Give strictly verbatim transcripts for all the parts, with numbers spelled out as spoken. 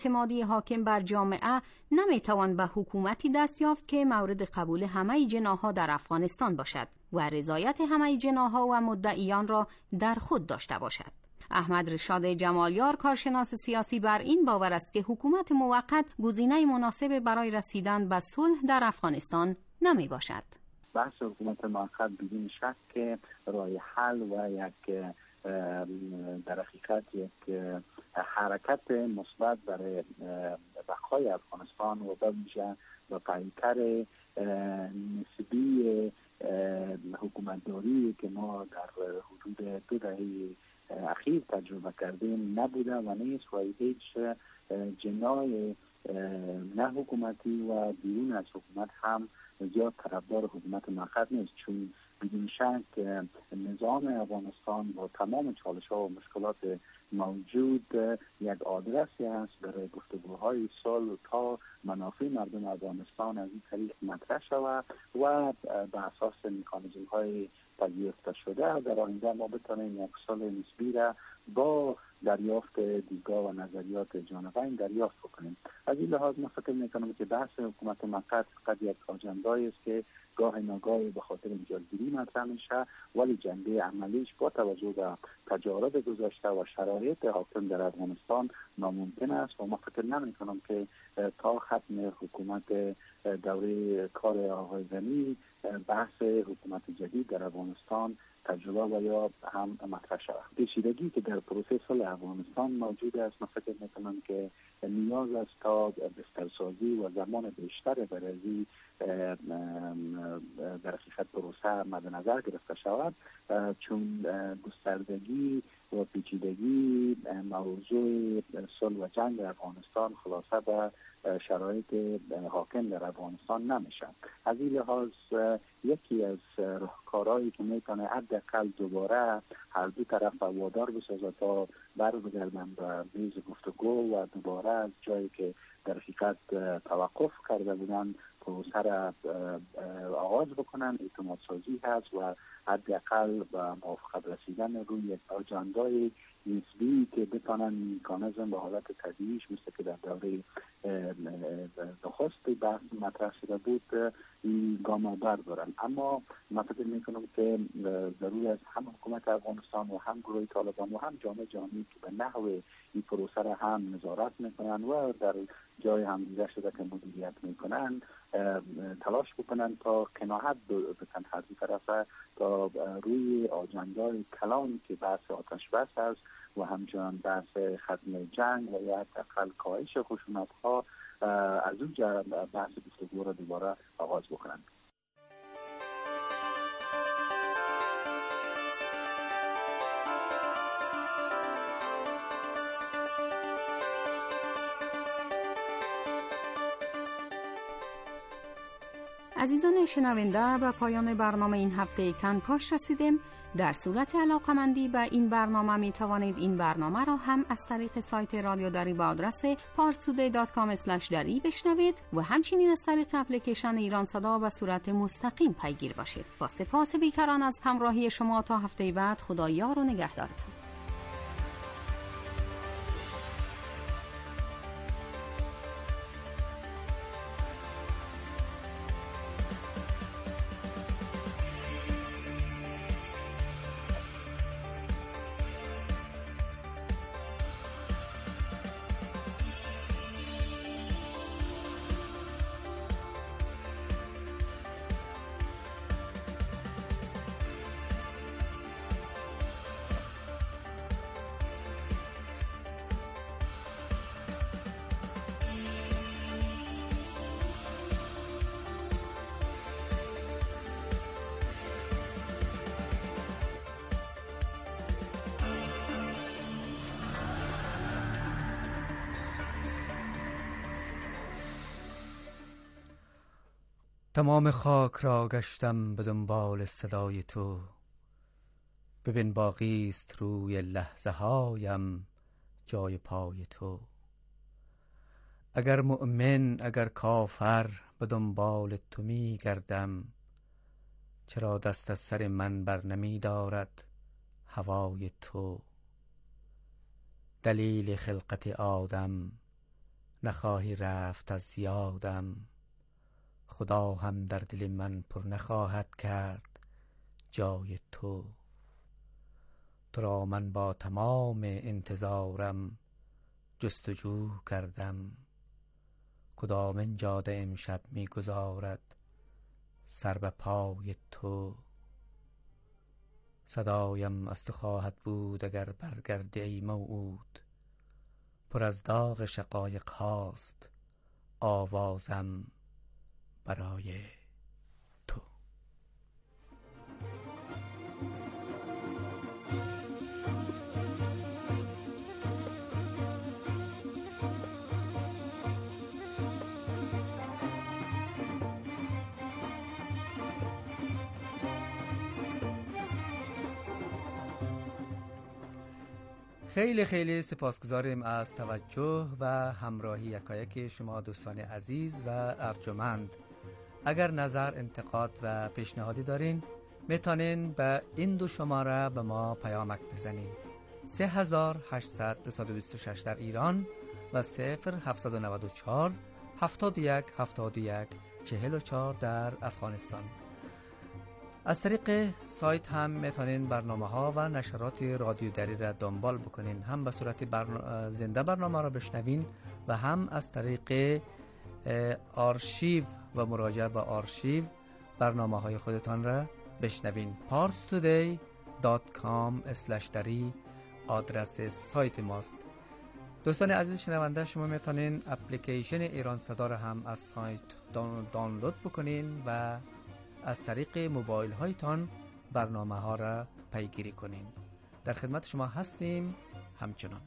اعتمادی حاکم بر جامعه نمیتوان به حکومتی دست یافت که مورد قبول همه جناح‌ها در افغانستان باشد و رضایت همه جناح‌ها و مدعیان را در خود داشته باشد. احمد رشاد جمالیار، کارشناس سیاسی، بر این باور است که حکومت موقت گزینه مناسب برای رسیدن به صلح در افغانستان نمی باشد. بحث حکومت موقت بدون شک که راه حل و یک در حقیقت یک حرکت مثبت برای بقای افغانستان و به ویژه با پیکر نسبی حکومتداری که ما در حدود دو دهه اخیر تجربه کردیم نبوده و نیست و هیچ جناح نه حکومتی و بیرون از حکومت هم زیاد طرفدار حکومت موقت نیست، چون بدون شک نظام افغانستان با تمام چالش‌ها و مشکلات موجود یک آدرسی است برای گفتگوهای صلح تا منافع مردم افغانستان از این طریق مطرح شود و به اساس مکانیزم‌های پذیرفته شده در آینده ما بتوانیم یک صلح نسبی را با دریافت دیدگاه و نظریات جانبین دریافت بکنیم. از این لحاظ من فکر میکنم که بحث حکومت موقت فقط یک آجنده‌ای است که گاه ناگاهی به خاطر امتیازگیری مطرح میشه، ولی جنبه عملیش با توجه به تجارب گذشته و شرایط حاکم در افغانستان ناممکن است و من فکر نمیکنم که تا ختم حکومت دوره کار آقای غنی بحث حکومت جدید در افغانستان تجربه و یا هم مطرح شود. پیچیدگی که در پروسه صلح افغانستان موجود است، من فکر میکنم که نیاز است تا بسترسازی و زمان بیشتر برای در حقیقت پروسه مد نظر گرفته شود، چون گستردگی و پیچیدگی موضوع صلح و جنگ در افغانستان خلاصه به شرایط حاکم در افغانستان نمیشه. از این لحاظ یکی از راهکارهایی که میتونه حداقل دوباره هر دو طرف وادار بسازه تا برگردن به میز گفتگو و دوباره از جایی که در حقیقت توقف کرده بودن پروسه را آغاز بکنن اعتماد سازی هست و حداقل به موافقت رسیدن روی یک آجندای نسبی که بتانن مکانیزم به حالت طبیعیش مثل که در دوره نخست بحث مطرح شده بود این گام بردارن. اما من فکر میکنم که ضروری است هم حکومت افغانستان و هم گروه طالبان و هم جامعه جهانی که به نحو این پروسه را هم نظارت میکنن و در جای هم دیده شده که مدیریت میکنن تلاش بکنن تا قناعت بکنن هر دو طرفه تا روی آجندای کلان که بحث آتش بس است و همچنان بحث ختم جنگ و یا حداقل کاهش خشونت‌ها از اونجا بحث گفتگو را دوباره آغاز بکنن. عزیزان شنونده، به پایان برنامه این هفته کنکاش رسیدیم. در صورت علاقمندی به این برنامه می توانید این برنامه را هم از طریق سایت رادیو دری با آدرس پارسوده دات کام اسلش دری بشنوید و همچنین از طریق اپلیکیشن ایران صدا به صورت مستقیم پیگیر باشید. با سپاس بیکران از همراهی شما تا هفته بعد، خدا یار و نگهدارتون. تمام خاک را گشتم به دنبال صدای تو، ببین باقی است روی لحظه هایم جای پای تو. اگر مؤمن اگر کافر به دنبال تو می گردم، چرا دست از سر من بر نمی دارد هوای تو. دلیل خلقت آدم نخواهی رفت از یادم، خدا هم در دل من پر نخواهد کرد جای تو. تو را من با تمام انتظارم جستجو کردم، کدام این جاده امشب می گذارد سر به پای تو. صدایم از تو خواهد بود اگر برگردی ای موعود، پر از داغ شقایق هاست آوازم برای تو. خیلی خیلی سپاسگزاریم از توجه و همراهی یکایک شما دوستان عزیز و ارجمند. اگر نظر، انتقاد و پیشنهادی دارین میتونین به این دو شماره به ما پیامک بزنین: سه هزار و هشتصد دویست و بیست و شش در ایران و صفر هفتصد و نود و چهار هفتاد و یک هفتاد و یک چهل و چهار در افغانستان. از طریق سایت هم میتونین برنامه ها و نشرات رادیو دری را دنبال بکنین، هم به صورت برنا... زنده برنامه را بشنوین و هم از طریق آرشیو و مراجعه به آرشیو برنامه های خودتان را بشنوین. پارس تودی دات کام اسلش دری آدرس سایت ماست. دوستان عزیز شنونده، شما میتونین اپلیکیشن ایران صدا را هم از سایت دان... دانلود بکنین و از طریق موبایل هایتان برنامه ها را پیگیری کنین. در خدمت شما هستیم همچنان.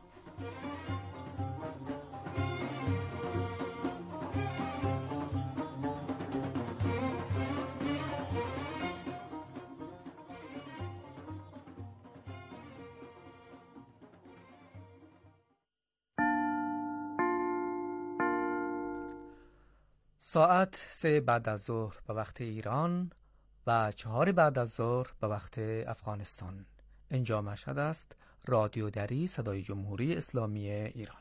ساعت سه بعد از ظهر به وقت ایران و چهار بعد از ظهر به وقت افغانستان. اینجا مشهد است، رادیو دری صدای جمهوری اسلامی ایران.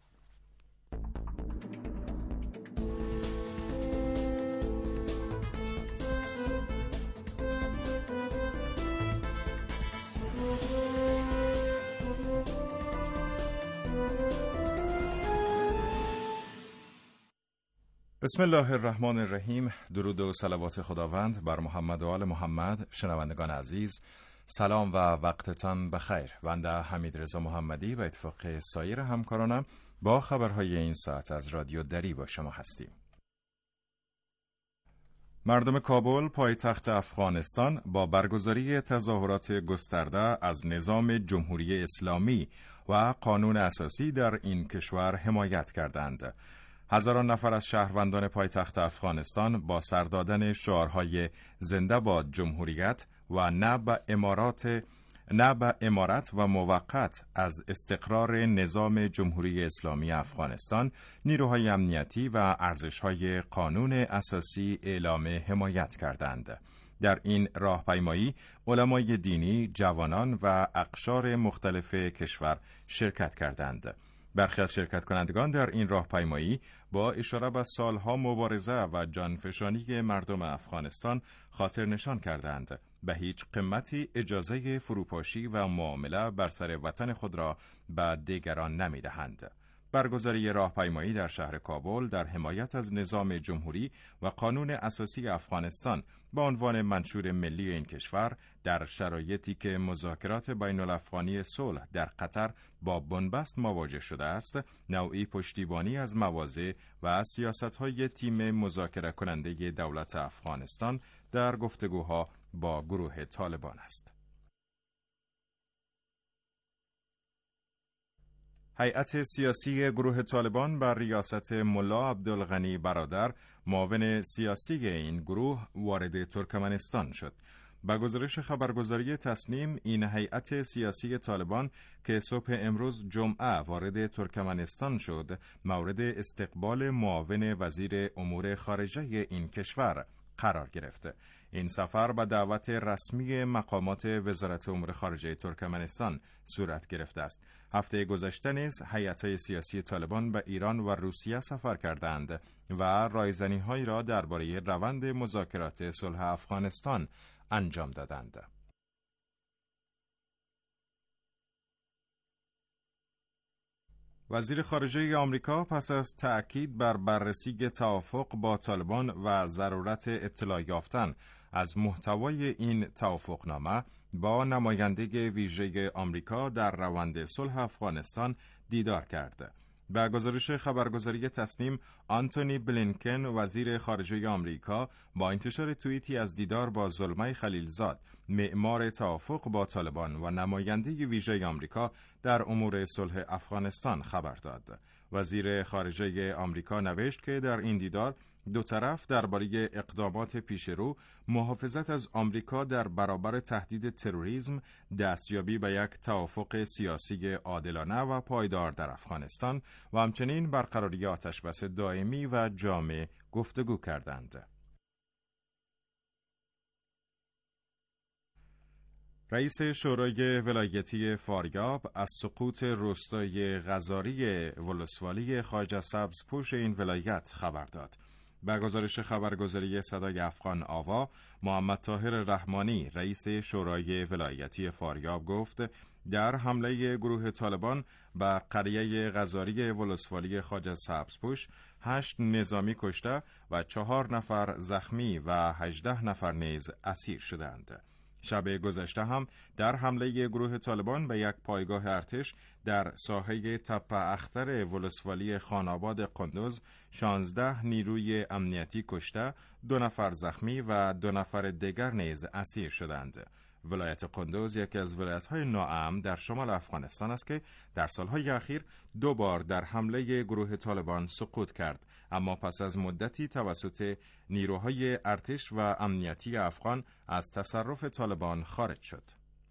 بسم الله الرحمن الرحیم. درود و صلوات خداوند بر محمد و آل محمد. شنوندگان عزیز، سلام و وقتتان بخیر. بنده حمیدرضا محمدی و اتفاق سایر همکارانم با خبرهای این ساعت از رادیو دری با شما هستیم. مردم کابل، پایتخت افغانستان، با برگزاری تظاهرات گسترده از نظام جمهوری اسلامی و قانون اساسی در این کشور حمایت کردند. هزاران نفر از شهروندان پایتخت افغانستان با سر دادن شعارهای زنده باد جمهوریت و نه به امارات نه به امارت و موقت از استقرار نظام جمهوری اسلامی افغانستان، نیروهای امنیتی و ارزش‌های قانون اساسی اعلام حمایت کردند. در این راهپیمایی علمای دینی، جوانان و اقشار مختلف کشور شرکت کردند. برخی از شرکت کنندگان در این راهپیمایی با اشاره به سالها مبارزه و جانفشانی مردم افغانستان خاطر نشان کردند به هیچ قیمتی اجازه فروپاشی و معامله بر سر وطن خود را به دیگران نمی‌دهند. برگزاری راهپیمایی در شهر کابل در حمایت از نظام جمهوری و قانون اساسی افغانستان با عنوان منشور ملی این کشور در شرایطی که مذاکرات بین الافغانی صلح در قطر با بنبست مواجه شده است، نوعی پشتیبانی از مواضع و سیاست‌های تیم مذاکره کننده دولت افغانستان در گفتگوها با گروه طالبان است. هیئت سیاسی گروه طالبان بر ریاست ملا عبدالغنی برادر، معاون سیاسی این گروه، وارد ترکمنستان شد. با گزارش خبرگزاری تسنیم، این هیئت سیاسی طالبان که صبح امروز جمعه وارد ترکمنستان شد، مورد استقبال معاون وزیر امور خارجه این کشور، قرار گرفته. این سفر به دعوت رسمی مقامات وزارت امور خارجه ترکمنستان صورت گرفته است. هفته گذشته نیز هیئت‌های سیاسی طالبان به ایران و روسیه سفر کردند و رایزنی‌هایی را درباره روند مذاکرات صلح افغانستان انجام دادند. وزیر خارجه آمریکا پس از تأکید بر بررسی توافق با طالبان و ضرورت اطلاع یافتن از محتوای این توافقنامه با نماینده ویژه آمریکا در روند صلح افغانستان دیدار کرد. به گزارش خبرگزاری تصنیم، آنتونی بلینکن وزیر خارجه آمریکا با انتشار توییتی از دیدار با زلمه خلیلزاد، معمار توافق با طالبان و نماینده ویژه آمریکا در امور صلح افغانستان خبر داد. وزیر خارجه آمریکا نوشت که در این دیدار دو طرف درباره اقدامات پیشرو، محافظت از آمریکا در برابر تهدید تروریسم، دستیابی به یک توافق سیاسی عادلانه و پایدار در افغانستان و همچنین برقراری آتشبس دائمی و جامع گفتگو کردند. رئیس شورای ولایتی فاریاب از سقوط روستای غزاری ولسوالی خواجه سبزپوش این ولایت خبر داد. به گزارش خبرگزاری صدای افغان آوا، محمد طاهر رحمانی رئیس شورای ولایتی فاریاب گفت در حمله گروه طالبان به قریه غزاری ولسوالی خواجه سبزپوش هشت نظامی کشته و چهار نفر زخمی و هجده نفر نیز اسیر شدند. شب گذشته هم در حمله گروه طالبان به یک پایگاه ارتش در ساحه تپه اختر ولسوالی خاناباد قندوز شانزده نیروی امنیتی کشته، دو نفر زخمی و دو نفر دیگر نیز اسیر شدند. ولایت قندوز یکی از ولایت‌های ناامن در شمال افغانستان است که در سالهای اخیر دو بار در حمله گروه طالبان سقوط کرد، اما پس از مدتی توسط نیروهای ارتش و امنیتی افغان از تصرف طالبان خارج شد.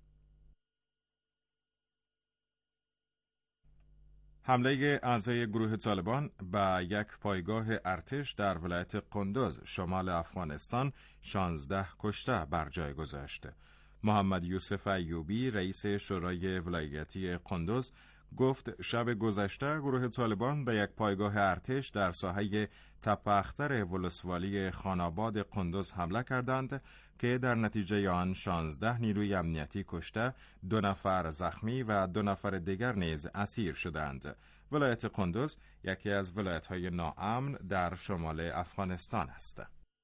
حمله اعضای گروه طالبان به یک پایگاه ارتش در ولایت قندوز شمال افغانستان شانزده کشته بر جای گذاشته. محمد یوسف ایوبی رئیس شورای ولایتی قندوز گفت شب گذشته گروه طالبان به یک پایگاه ارتش در ساحه تپه اختر ولسوالی خاناباد قندوز حمله کردند که در نتیجه آن شانزده نیروی امنیتی کشته، دو نفر زخمی و دو نفر دیگر نیز اسیر شدند. ولایت قندوز یکی از ولایت‌های ناامن در شمال افغانستان است.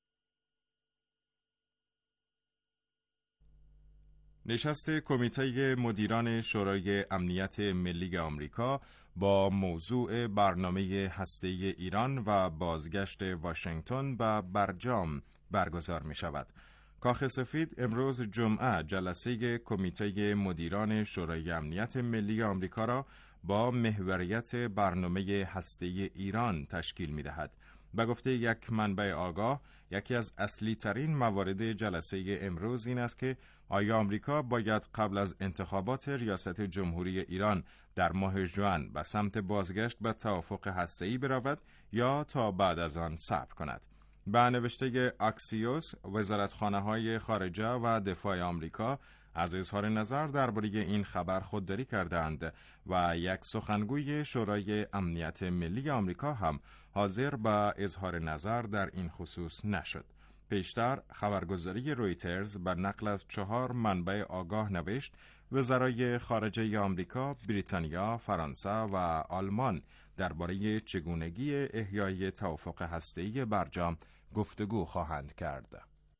نشست کمیته مدیران شورای امنیت ملی آمریکا با موضوع برنامه هسته‌ای ایران و بازگشت واشنگتن به برجام برگزار می شود. کاخ سفید امروز جمعه جلسه کمیته مدیران شورای امنیت ملی آمریکا را با محوریت برنامه هسته‌ای ایران تشکیل می دهد. به گفته یک منبع آگاه، یکی از اصلی ترین موارد جلسه امروز این است که آیا آمریکا باید قبل از انتخابات ریاست جمهوری ایران در ماه ژوئن به سمت بازگشت به توافق هسته‌ای برود یا تا بعد از آن صبر کند. به نوشته اکسیوس، وزارتخانه‌های خارجه و دفاع آمریکا از اظهار نظر درباره این خبر خودداری کردند و یک سخنگوی شورای امنیت ملی آمریکا هم حاضر به اظهار نظر در این خصوص نشد. پیشتر خبرگزاری رویترز به نقل از چهار منبع آگاه نوشت وزرای خارجه آمریکا، بریتانیا، فرانسه و آلمان درباره چگونگی احیای توافق هسته‌ای برجام گفتگو خواهند کرد.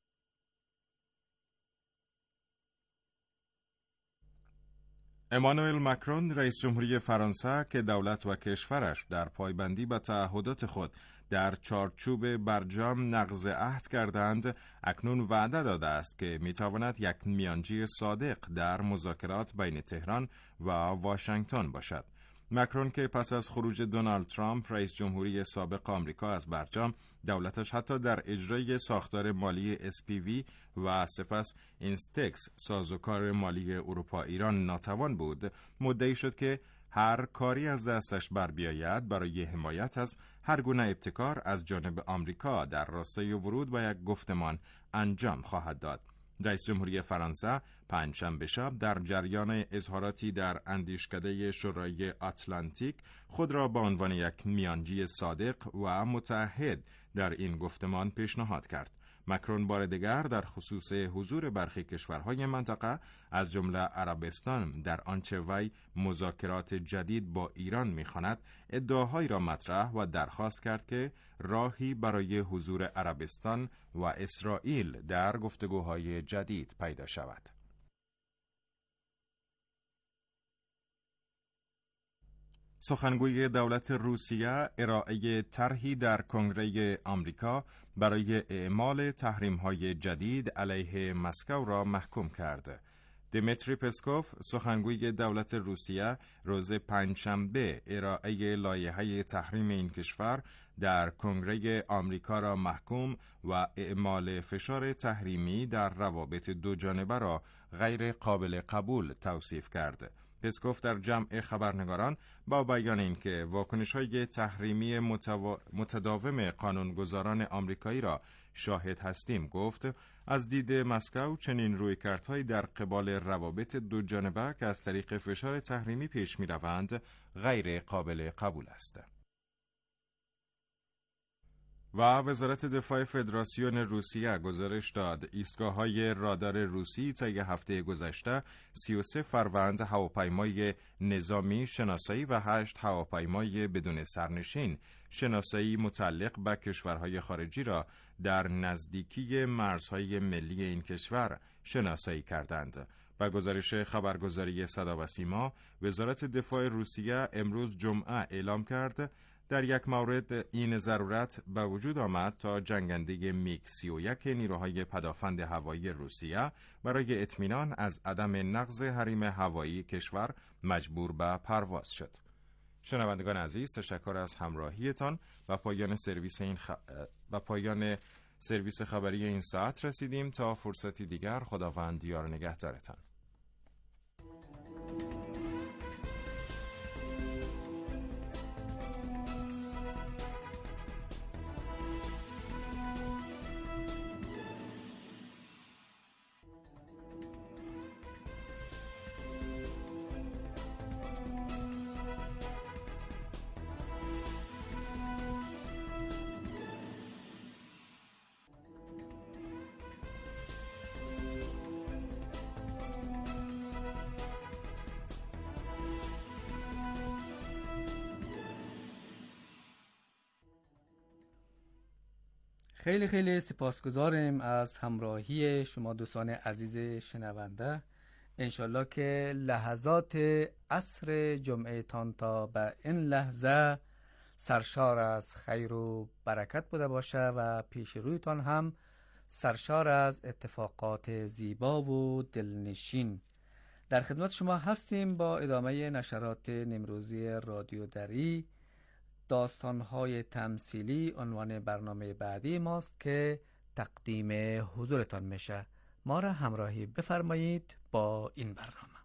امانوئل مکرون رئیس جمهوری فرانسه که دولت و کشورش در پایبندی به تعهدات خود در چارچوب برجام نقض عهد کردند، اکنون وعده داده است که میتواند یک میانجی صادق در مذاکرات بین تهران و واشنگتن باشد. مکرون که پس از خروج دونالد ترامپ رئیس جمهوری سابق آمریکا از برجام، دولتش حتی در اجرای ساختار مالی اس پی وی و سپس اینستکس سازوکار مالی اروپا ایران ناتوان بود، مدعی شد که هر کاری از دستش بر بیاید برای حمایت از هر گونه ابتکار از جانب آمریکا در راستای ورود به یک گفتمان انجام خواهد داد. رئیس جمهوری فرانسه پنجشنبه شب در جریان اظهاراتی در اندیشکده شورای آتلانتیک خود را به عنوان یک میانجی صادق و متعهد در این گفتمان پیشنهاد کرد. مکرون بار دیگر در خصوص حضور برخی کشورهای منطقه از جمله عربستان در آنچه وی مذاکرات جدید با ایران می‌خواند ادعاهایی را مطرح و درخواست کرد که راهی برای حضور عربستان و اسرائیل در گفتگوهای جدید پیدا شود. سخنگوی دولت روسیه ارائه طرحی در کنگره آمریکا برای اعمال تحریم‌های جدید علیه مسکو را محکوم کرد. دیمیتری پسکوف سخنگوی دولت روسیه روز پنجشنبه ارائه لایحه تحریم این کشور در کنگره آمریکا را محکوم و اعمال فشار تحریمی در روابط دو جانبه را غیر قابل قبول توصیف کرد. پسکوف در جمع خبرنگاران با بیان اینکه واکنش‌های تحریمی متوا... متداوم قانونگذاران آمریکایی را شاهد هستیم گفت از دید مسکو چنین رویکردهایی در قبال روابط دو جانبه که از طریق فشار تحریمی پیش می‌روند غیر قابل قبول است. و وزارت دفاع فدراسیون روسیه گزارش داد ایستگاه‌های رادار روسی طی هفته گذشته سی و سه فروند هواپیمای نظامی شناسایی و هشت هواپیمای بدون سرنشین شناسایی متعلق به کشورهای خارجی را در نزدیکی مرزهای ملی این کشور شناسایی کردند. با گزارش خبرگزاری صدا و سیما، وزارت دفاع روسیه امروز جمعه اعلام کرد در یک مورد این ضرورت به وجود آمد تا جنگنده میگ سی و یک نیروهای پدافند هوایی روسیه برای اطمینان از عدم نقض حریم هوایی کشور مجبور به پرواز شد. شنوندگان عزیز، تشکر از همراهیتان. و پایان سرویس این خ... و پایان سرویس خبری این ساعت رسیدیم. تا فرصتی دیگر، خداوند یار نگهدارتان. خیلی خیلی سپاسگزاریم از همراهی شما دوستان عزیز شنونده. انشالله که لحظات عصر جمعه تان تا به این لحظه سرشار از خیر و برکت بوده باشه و پیش رویتان هم سرشار از اتفاقات زیبا و دلنشین. در خدمت شما هستیم با ادامه نشرات نمروزی رادیو دری. داستان‌های تمثیلی عنوان برنامه بعدی ماست که تقدیم حضورتان میشه. ما را همراهی بفرمایید با این برنامه.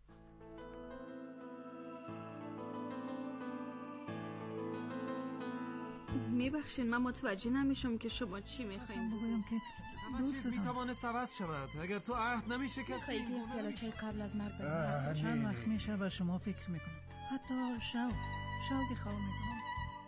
میبخشین، من متوجه نمیشم که شما چی میخواین بگویم که دوستتان میتوانه عوض شود اگر تو عهد نمیشه کسی خیلی پیاله قبل از مرگ بریم. چند وقت میشه به شما فکر میکنم، حتی شو شوقی خواه میکنم.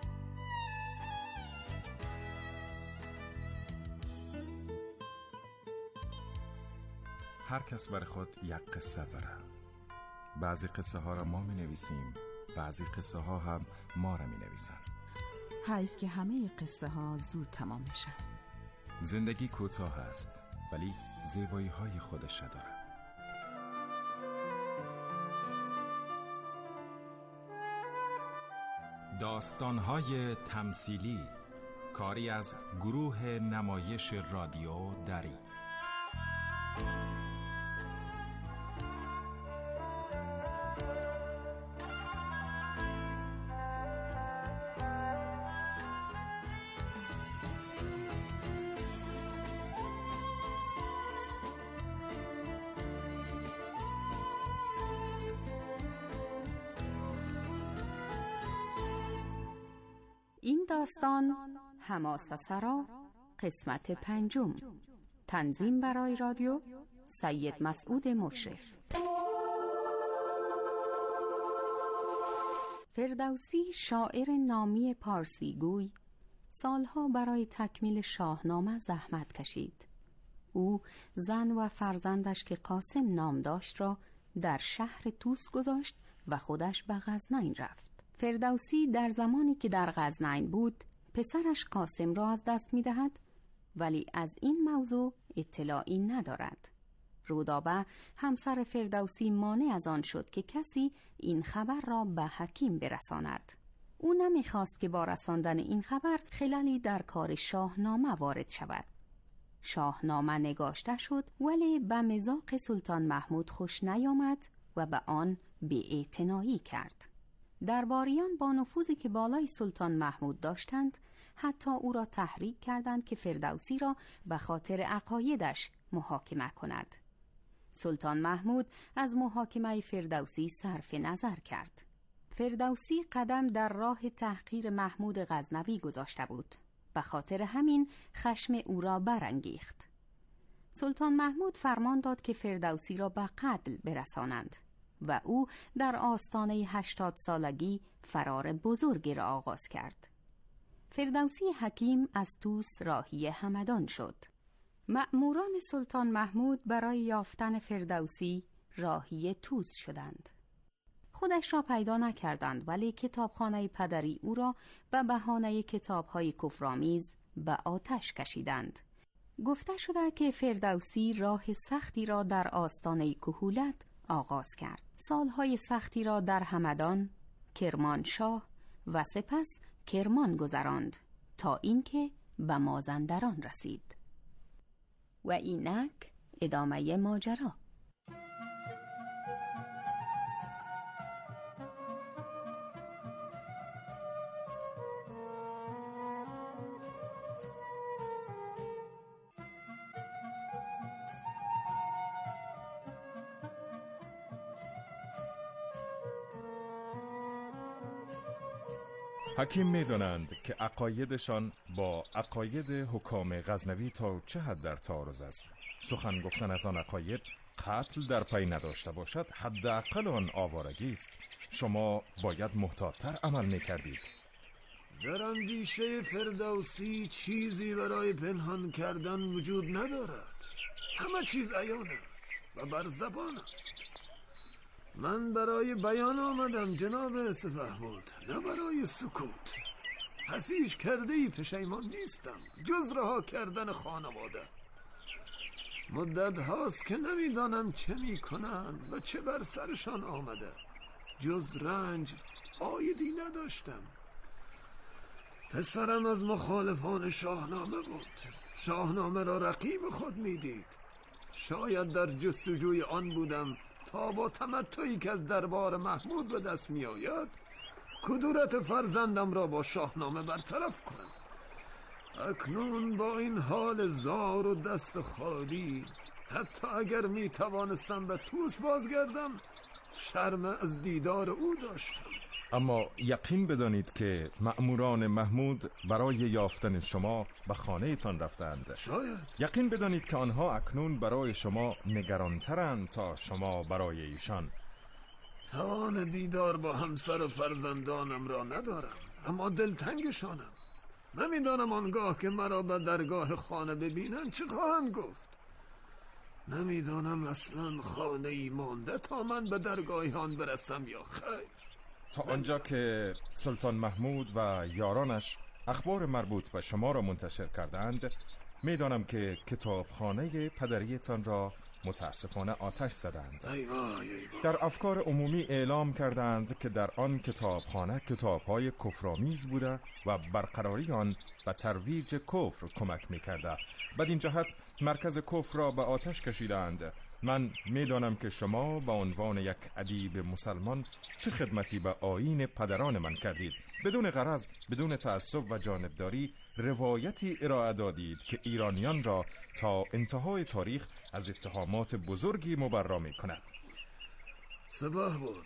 هر کس برای خود یک قصه داره. بعضی قصه ها را ما می نویسیم، بعضی قصه ها هم ما را می نویسن. حیف که همه قصه ها زود تمام میشه. زندگی کوتاه است ولی زیبایی های خودش داره. داستان های تمثیلی، کاری از گروه نمایش رادیو دری. این داستان حماسه سرا قسمت پنجم. تنظیم برای رادیو سید مسعود مشرف. فردوسی شاعر نامی پارسی گوی سالها برای تکمیل شاهنامه زحمت کشید. او زن و فرزندش که قاسم نام داشت را در شهر طوس گذاشت و خودش به غزنین رفت. فردوسی در زمانی که در غزنین بود پسرش قاسم را از دست می دهد، ولی از این موضوع اطلاعی ندارد. رودابه همسر فردوسی مانع از آن شد که کسی این خبر را به حکیم برساند. او نمیخواست که با رساندن این خبر خلالی در کار شاهنامه وارد شود. شاهنامه نگاشته شد، ولی به مذاق سلطان محمود خوش نیامد و به آن بی‌اعتنایی کرد. درباریان با نفوذی که بالای سلطان محمود داشتند حتی او را تحریک کردند که فردوسی را به خاطر عقایدش محاکمه کند. سلطان محمود از محاکمه فردوسی صرف نظر کرد. فردوسی قدم در راه تحقیر محمود غزنوی گذاشته بود. به خاطر همین خشم او را برانگیخت. سلطان محمود فرمان داد که فردوسی را به قتل برسانند و او در آستانه هشتاد سالگی فرار بزرگی را آغاز کرد. فردوسی حکیم از طوس راهی همدان شد. مأموران سلطان محمود برای یافتن فردوسی راهی طوس شدند. خودش را پیدا نکردند، ولی کتابخانه پدری او را به بهانه کتاب‌های کفرآمیز به آتش کشیدند. گفته شده که فردوسی راه سختی را در آستانه کهولت آغاز کرد. سالهای سختی را در همدان، کرمانشاه و سپس کرمان گذراند تا اینکه به مازندران رسید. و اینک ادامه ماجرا. حکیم می‌دانند که عقایدشان با عقاید حکام غزنوی تا چه حد در تعارض است. سخن گفتن از آن عقاید قتل در پی نداشته باشد حداقل آن آوارگی است. شما باید محتاط‌تر عمل می‌کردید. در اندیشه فردوسی چیزی برای پنهان کردن وجود ندارد. همه چیز عیان است و بر زبان است. من برای بیان آمدم جناب سپهبد، نه برای سکوت. پس هیچ کرده ای پشیمان نیستم جز رها کردن خانواده. مدت هاست که نمیدانم چه میکنن و چه بر سرشان آمده. جز رنج عایدی نداشتم. پسرم از مخالفان شاهنامه بود. شاهنامه را رقیب خود میدید. شاید در جستجوی آن بودم تا با تمتعی که از دربار محمود به دست می آید کدورت فرزندم را با شاهنامه برطرف کنم. اکنون با این حال زار و دست خالی حتی اگر می توانستم به طوس بازگردم شرم از دیدار او داشتم. اما یقین بدانید که مأموران محمود برای یافتن شما به خانه تان رفتند. شاید. یقین بدانید که آنها اکنون برای شما نگرانترند تا شما برای ایشان. توان دیدار با همسر و فرزندانم را ندارم، اما دلتنگشانم. نمیدانم آنگاه که مرا به درگاه خانه ببینن چه خواهند گفت. نمیدانم اصلا خانه ای مانده تا من به درگاه آن برسم یا خیر. تا آنجا که سلطان محمود و یارانش اخبار مربوط به شما را منتشر کردند، میدانم که کتابخانه پدریتان را متاسفانه آتش زدند. در افکار عمومی اعلام کردند که در آن کتابخانه کتاب‌های کفرآمیز بوده و برقراری آن به ترویج کفر کمک می‌کرده. بدین جهت مرکز کفر را به آتش کشیدند. من میدانم که شما به عنوان یک ادیب مسلمان چه خدمتی به آیین پدران من کردید. بدون غرض، بدون تعصب و جانبداری روایتی ارائه دادید که ایرانیان را تا انتهای تاریخ از اتهامات بزرگی مبرا می کند. سپهبد،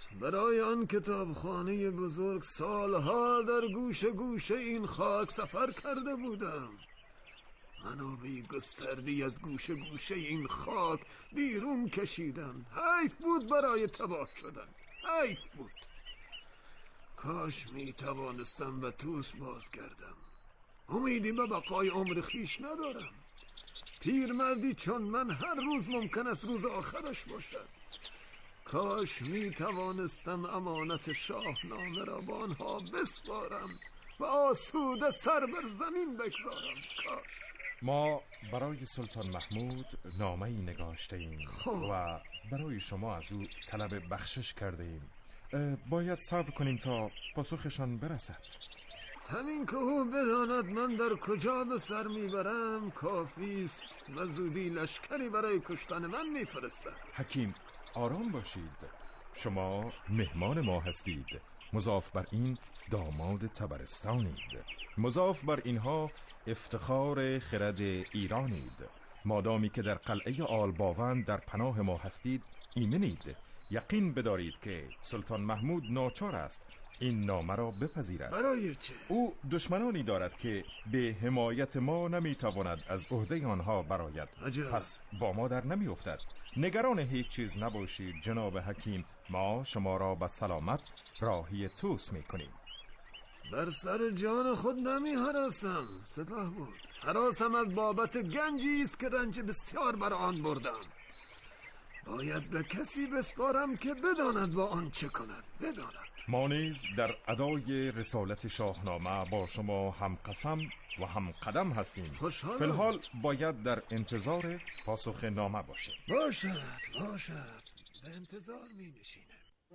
برای آن کتابخانه بزرگ سالها در گوشه گوشه این خاک سفر کرده بودم. منابع گستردی از گوشه گوشه این خاک بیرون کشیدم. حیف بود برای تباه شدن، حیف بود. کاش می توانستم به توس بازگردم. امیدی به بقای عمر خیش ندارم. پیرمردی چون من هر روز ممکن است روز آخرش باشد. کاش می توانستم امانت شاهنامه را با آنها بسپارم و آسوده سر بر زمین بگذارم. کاش. ما برای سلطان محمود نامه‌ای نگاشته ایم و برای شما از او طلب بخشش کرده ایم. باید صبر کنیم تا پاسخشان برسد. همین که او بداند من در کجا به سر میبرم کافی است و زودی لشکری برای کشتن من میفرستد. حکیم آرام باشید، شما مهمان ما هستید. مضاف بر این داماد تبرستانید. مضاف بر اینها افتخار خرد ایرانید. مادامی که در قلعه آلباوند در پناه ما هستید ایمنید. یقین بدارید که سلطان محمود ناچار است این نامه را بپذیرد. برای چه؟ او دشمنانی دارد که به حمایت ما نمیتواند از عهده آنها برآید. پس با ما در نمی افتد. نگران هیچ چیز نباشید جناب حکیم. ما شما را به سلامت راهی توس می کنیم. بر سر جان خود نمی هراسم سپه بود. هراسم از بابت گنجی است که رنج بسیار بر آن بردم. باید به کسی بسپارم که بداند با آن چه کند. بداند. ما نیز در ادای رسالت شاهنامه با شما هم قسم و هم قدم هستیم. فی الحال باید در انتظار پاسخ نامه باشیم. باشد باشد به انتظار می نشینم.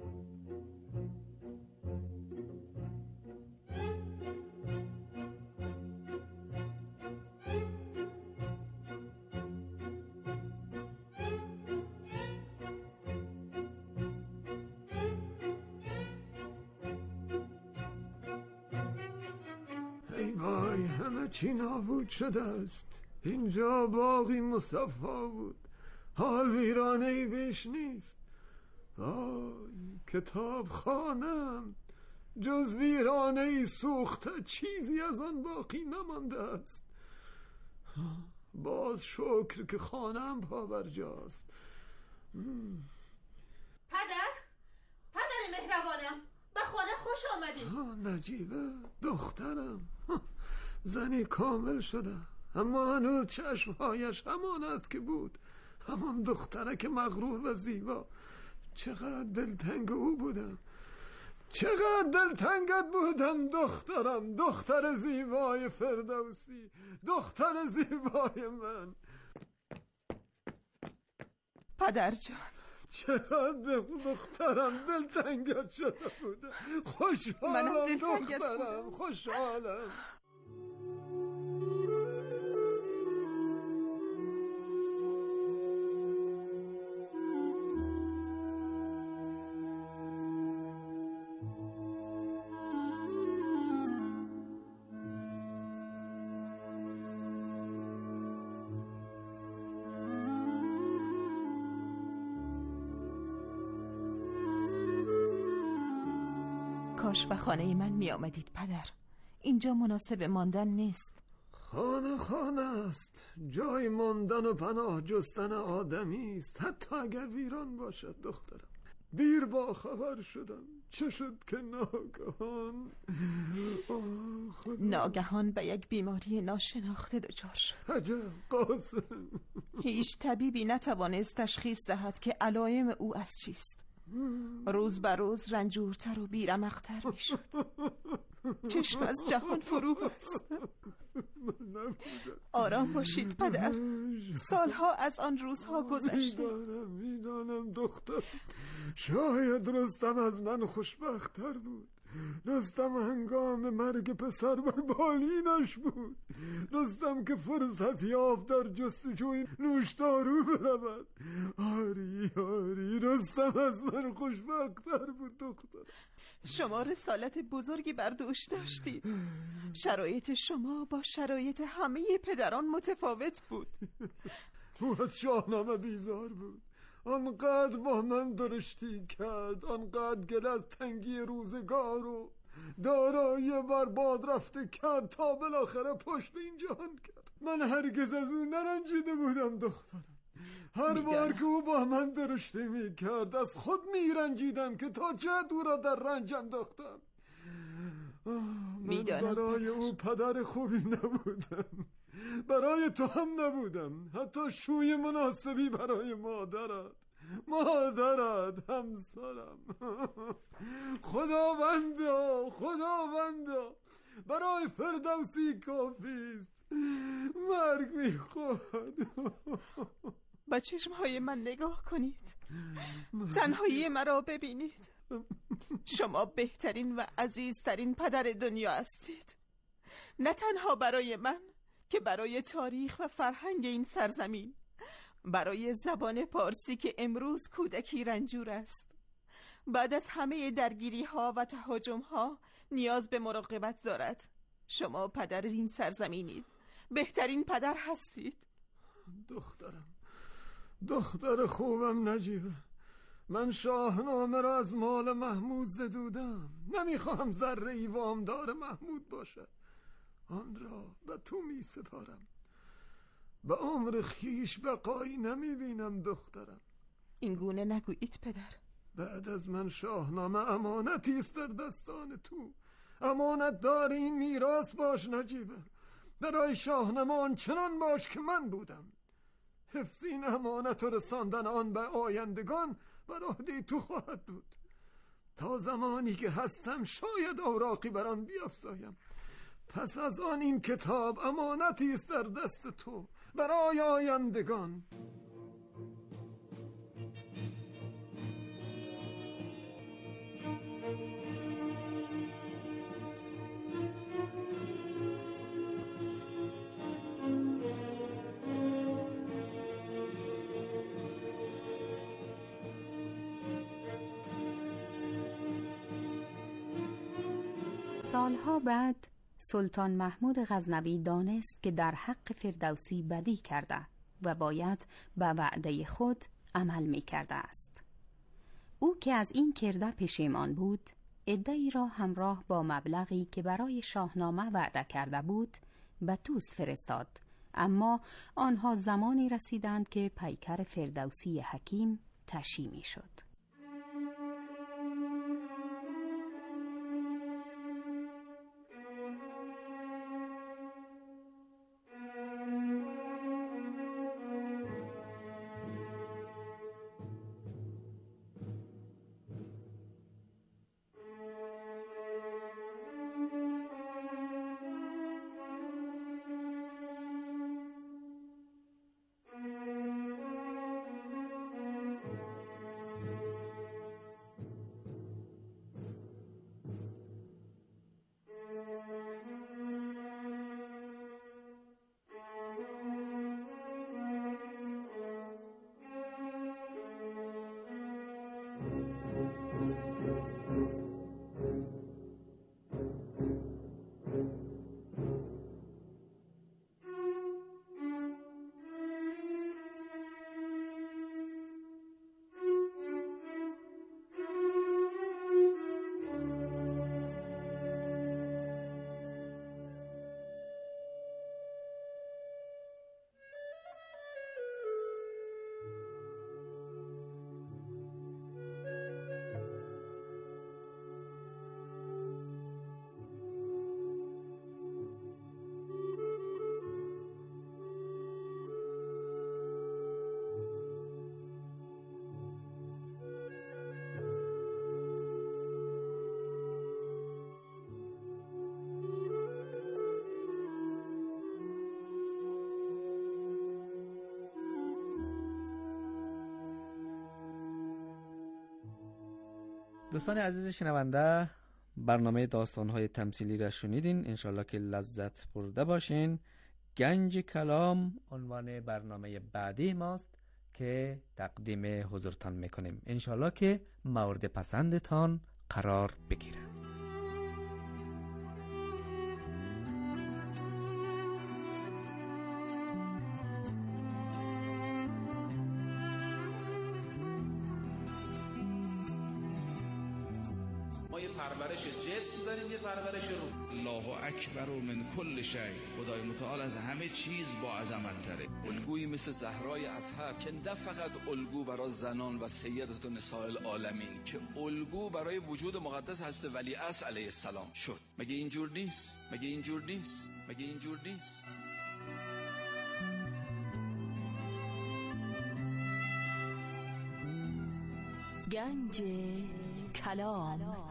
ای وای، همه چی نابود شده است. اینجا باغی مصفا بود، حال ویرانه ای بیش نیست. وای کتاب خانم جز ویرانه ای سوخته چیزی از آن باقی نمانده است. باز شکر که خانم پابرجاست. پدر پدر مهربانم به خانه خوش آمدید. نجیبه دخترم، زنی کامل شده اما هنوز چشمهایش همان است که بود. همان دخترک مغرور و زیبا. چقدر دلتنگ او بودم، چقدر دلتنگت بودم دخترم، دختر زیبای فردوسی، دختر زیبای من. پدر جان چقدر دخترم دلتنگت شده بودم. خوشحالم دخترم، خوشحالم. کاش به خانه من می آمدید پدر. اینجا مناسب ماندن نیست. خانه خانه است، جای ماندن و پناه جستن آدمی است، حتی اگر ویران باشد دخترم. دیر با خبر شدم. چه شد که ناگهان ناگهان به یک بیماری ناشناخته دچار شد. عجب قاسم. هیچ طبیبی نتوانست تشخیص دهد که علائم او از چیست. روز به روز رنجورتر و بیرمقتر می شد. چشم از جهان فرو بست. آرام باشید پدر، سالها از آن روزها گذشته. میدانم میدانم دختر. شاید رستم از من خوشبخت‌تر بود. رستم هنگام مرگ پسر بر بالینش بود. رستم که فرصت یافت در جستجوی نوشدارو برود. آری آری رستم از من خوشبخت‌تر بود دختر. شما رسالت بزرگی بر دوش داشتید. شرایط شما با شرایط همه پدران متفاوت بود. او از شاهنامه بیزار بود. آنقدر با من درشتی کرد، آنقدر گل از تنگی روزگار و دارایی برباد رفته کرد تا بالاخره پشت به این جهان کرد. من هرگز از او نرنجیده بودم دخترم. هر بار که او با من درشتی می کرد از خود می رنجیدم که تا چه او را در رنج انداختم. من برای او پدر خوبی نبودم، برای تو هم نبودم، حتی شوی مناسبی برای مادرت مادرت همسرم. خداوندا خداوندا برای فردوسی کافیست، مرگ میخواد. با چشمهای من نگاه کنید، تنهایی مرا ببینید. شما بهترین و عزیزترین پدر دنیا هستید، نه تنها برای من که برای تاریخ و فرهنگ این سرزمین، برای زبان پارسی که امروز کودکی رنجور است. بعد از همه درگیری ها و تهاجم ها نیاز به مراقبت دارد. شما پدر این سرزمینید، بهترین پدر هستید. دخترم، دختر خوبم نجیبه، من شاهنامه را از مال محمود زدودم. نمیخواهم ذره ای وامدار محمود باشد. آن را به تو می سپارم. به عمر خیش بقایی نمی بینم دخترم. این گونه نگویید پدر. بعد از من شاهنامه امانتی است در دستان تو. امانت دار این میراث باش نجیبه. برای شاهنامه آنچنان باش که من بودم. حفظ این امانت و رساندن آن به آیندگان بر عهده تو خواهد بود. تا زمانی که هستم شاید اوراقی بر آن بیفزایم. پس از آن این کتاب امانتی است در دست تو برای آیندگان. سالها بعد سلطان محمود غزنوی دانست که در حق فردوسی بدی کرده و باید به وعده خود عمل می کرده است. او که از این کرده پشیمان بود، عده‌ای را همراه با مبلغی که برای شاهنامه وعده کرده بود به طوس فرستاد، اما آنها زمانی رسیدند که پیکر فردوسی حکیم تشییع می شد. دوستان عزیز شنونده، برنامه داستان‌های تمثیلی را شنیدین. انشالله که لذت برده باشین. گنج کلام عنوان برنامه بعدی ماست که تقدیم حضورتان میکنیم. انشالله که مورد پسندتان قرار بگیره. یه پرورش جسم داریم، یه پرورش روح. الله اکبر من کل شیء، خدای متعال از همه چیز با عظمت تره. الگویی مثل زهرای اطهر که نه فقط الگو برای زنان و سیدت نساء العالمین، که الگو برای وجود مقدس هست ولی اصل علیه السلام شد. مگه اینجور نیست؟ مگه اینجور نیست؟ مگه اینجور نیست؟ گنج کلام.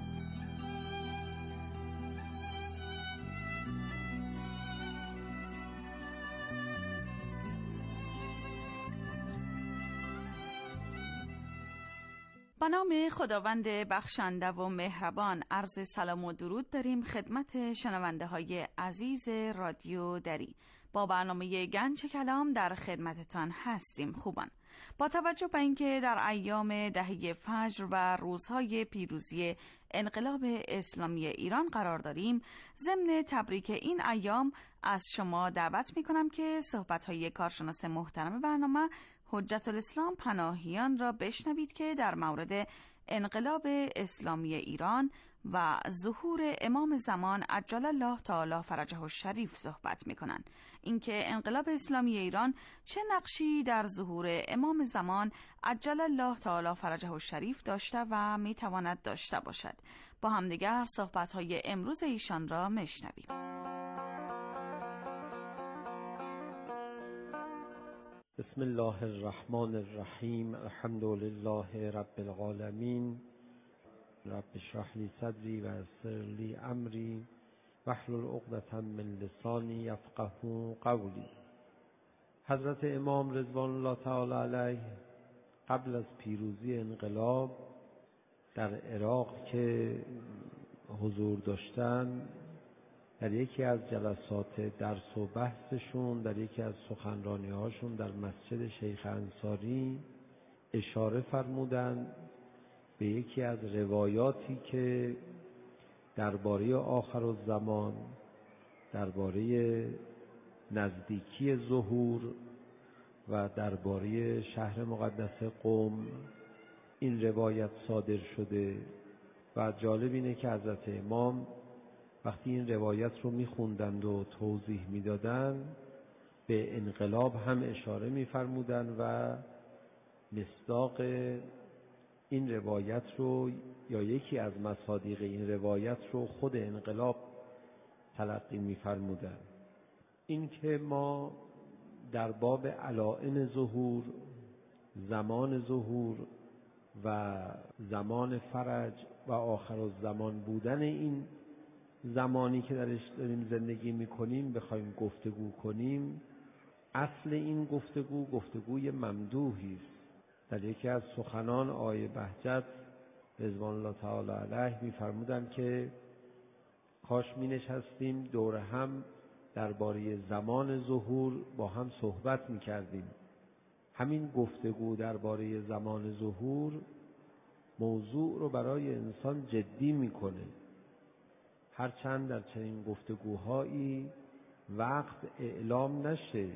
به نام خداوند بخشنده و مهربان، عرض سلام و درود داریم خدمت شنونده های عزیز رادیو دری. با برنامه گنج کلام در خدمتتان هستیم. خوبان، با توجه به اینکه در ایام دهه فجر و روزهای پیروزی انقلاب اسلامی ایران قرار داریم، ضمن تبریک این ایام از شما دعوت می کنم که صحبت‌های کارشناس محترم برنامه حجت الاسلام پناهیان را بشنوید که در مورد انقلاب اسلامی ایران و ظهور امام زمان عجل الله تعالی فرجه الشریف صحبت می‌کنند. اینکه انقلاب اسلامی ایران چه نقشی در ظهور امام زمان عجل الله تعالی فرجه الشریف داشته و میتواند داشته باشد. با همدیگر صحبت‌های امروز ایشان را میشنویم. بسم الله الرحمن الرحیم. الحمد لله رب العالمین. رب اشرح لی صدری و یسر لی امری واحلل عقدة من لسانی یفقهوا قولی. حضرت امام رضوان الله تعالی علیه قبل از پیروزی انقلاب در عراق که حضور داشتن، در یکی از جلسات درس و بحثشون، در یکی از سخنرانی هاشون در مسجد شیخ انصاری اشاره فرمودند به یکی از روایاتی که درباره آخرالزمان، درباره نزدیکی ظهور و درباره شهر مقدس قم این روایت صادر شده. و جالب اینه که حضرت امام وقتی این روایت رو میخوندند و توضیح میدادند به انقلاب هم اشاره میفرمودند و مصداق این روایت رو یا یکی از مصادیق این روایت رو خود انقلاب تلقی میفرمودند. این که ما در باب علائم ظهور، زمان ظهور و زمان فرج و آخرالزمان بودن این زمانی که درش داریم زندگی میکنیم بخوایم گفتگو کنیم، اصل این گفتگو گفتگوی ممدوحی است. در یکی از سخنان آقای بهجت رضوان الله تعالی علیه میفرمودند که کاش می نشستیم دور هم درباره زمان ظهور با هم صحبت میکردیم. همین گفتگو درباره زمان ظهور موضوع رو برای انسان جدی میکنه. هرچند در چنین گفتگوهایی وقت اعلام نشه،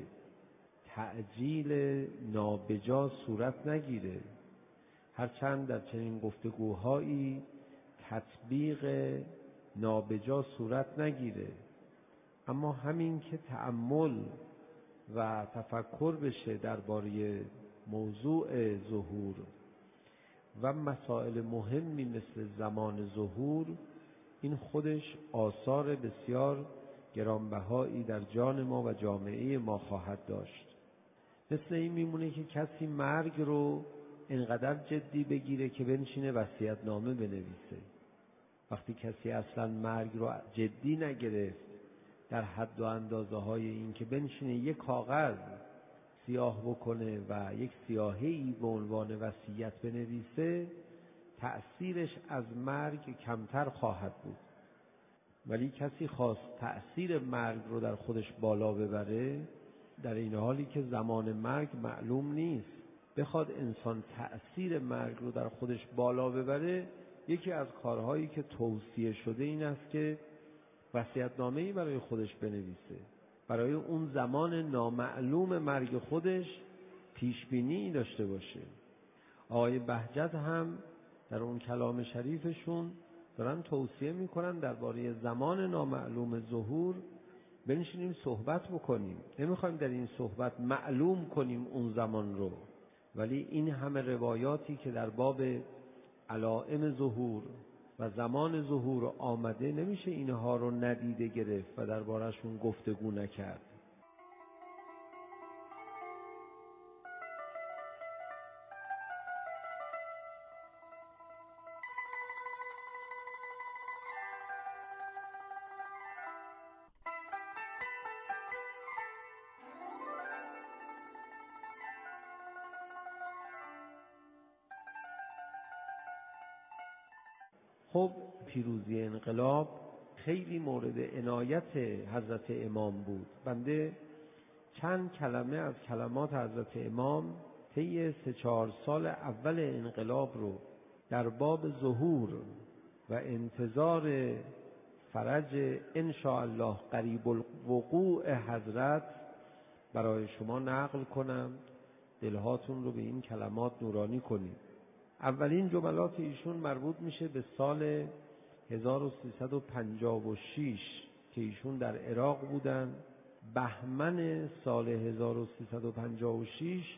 تعجیل نابجا صورت نگیره، هرچند در چنین گفتگوهایی تطبیق نابجا صورت نگیره، اما همین که تأمل و تفکر بشه درباره موضوع ظهور و مسائل مهمی مثل زمان ظهور، این خودش آثار بسیار گرانبهایی در جان ما و جامعه ما خواهد داشت. مثل این میمونه که کسی مرگ رو انقدر جدی بگیره که بنشینه وصیت‌نامه بنویسه. وقتی کسی اصلا مرگ رو جدی نگرفت در حد و اندازه های این که بنشینه یک کاغذ سیاه بکنه و یک سیاهی به عنوان وصیت بنویسه، تأثیرش از مرگ کمتر خواهد بود. ولی کسی خواست تأثیر مرگ رو در خودش بالا ببره، در این حالی که زمان مرگ معلوم نیست، بخواد انسان تأثیر مرگ رو در خودش بالا ببره، یکی از کارهایی که توصیه شده این است که وصیت‌نامه‌ای برای خودش بنویسه، برای اون زمان نامعلوم مرگ خودش پیشبینی داشته باشه. آقای بهجت هم در اون کلام شریفشون دارن توصیه میکنن درباره زمان نامعلوم ظهور بنشینیم صحبت بکنیم. نمیخوایم در این صحبت معلوم کنیم اون زمان رو، ولی این همه روایاتی که در باب علائم ظهور و زمان ظهور آمده نمیشه اینها رو ندیده گرفت و درباره‌شون گفتگو نکرد. خب پیروزی انقلاب خیلی مورد عنایت حضرت امام بود. بنده چند کلمه از کلمات حضرت امام طی سه چهار سال اول انقلاب رو در باب ظهور و انتظار فرج انشاءالله قریب الوقوع حضرت برای شما نقل کنم، دلهاتون رو به این کلمات نورانی کنید. اولین جملات ایشون مربوط میشه به سال هزار و سیصد و پنجاه و شش که ایشون در عراق بودن. بهمن سال هزار و سیصد و پنجاه و شش